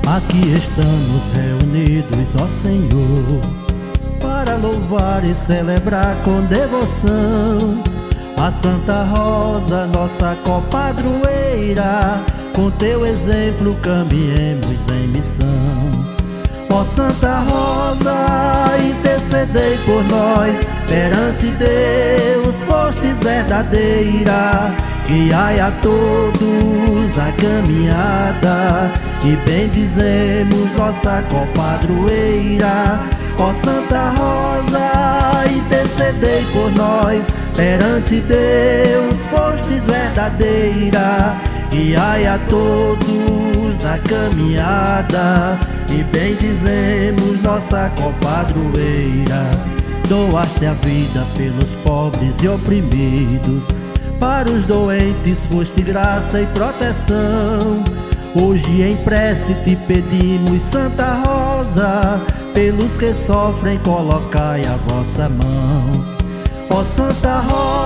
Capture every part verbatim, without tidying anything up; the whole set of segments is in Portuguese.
Aqui estamos reunidos, ó Senhor, para louvar e celebrar com devoção a Santa Rosa, nossa copadroeira. Com teu exemplo caminhemos em missão. Ó Santa Rosa, intercedei por nós, perante Deus fostes verdadeira. Guiai a todos na caminhada e bendizemos nossa copadroeira. Ó Santa Rosa, intercedei por nós, perante Deus fostes verdadeira. Guiai a todos na caminhada e bendizemos nossa copadroeira. Doaste a vida pelos pobres e oprimidos, para os doentes foste graça e proteção. Hoje em prece te pedimos, Santa Rosa, pelos que sofrem colocai a vossa mão. Ó Santa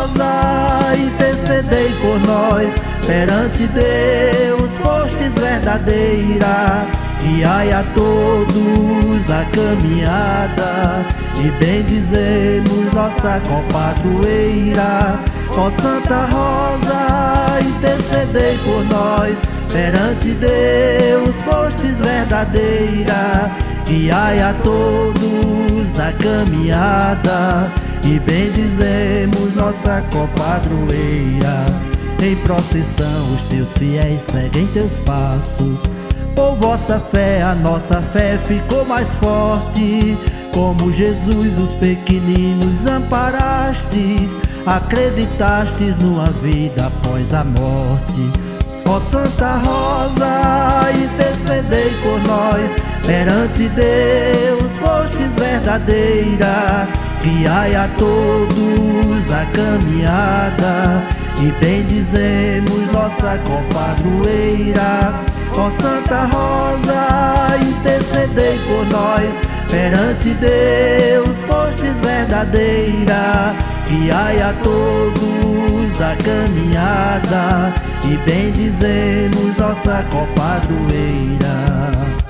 Rosa, intercedei por nós, perante Deus fostes verdadeira. Guiai a todos na caminhada e bendizemos nossa copadroeira. Ó Santa Rosa, intercedei por nós, perante Deus fostes verdadeira. Guiai a todos na caminhada e bendizemos nossa copadroeira. Em procissão os teus fiéis seguem teus passos, por vossa fé a nossa fé ficou mais forte. Como Jesus os pequeninos amparastes, acreditastes numa vida após a morte. Ó Santa Rosa, intercedei por nós, perante Deus fostes verdadeira. Guiai a todos na caminhada e bendizemos nossa copadroeira. Ó Santa Rosa, intercedei por nós, perante Deus fostes verdadeira. Guiai a todos na caminhada e bendizemos nossa copadroeira.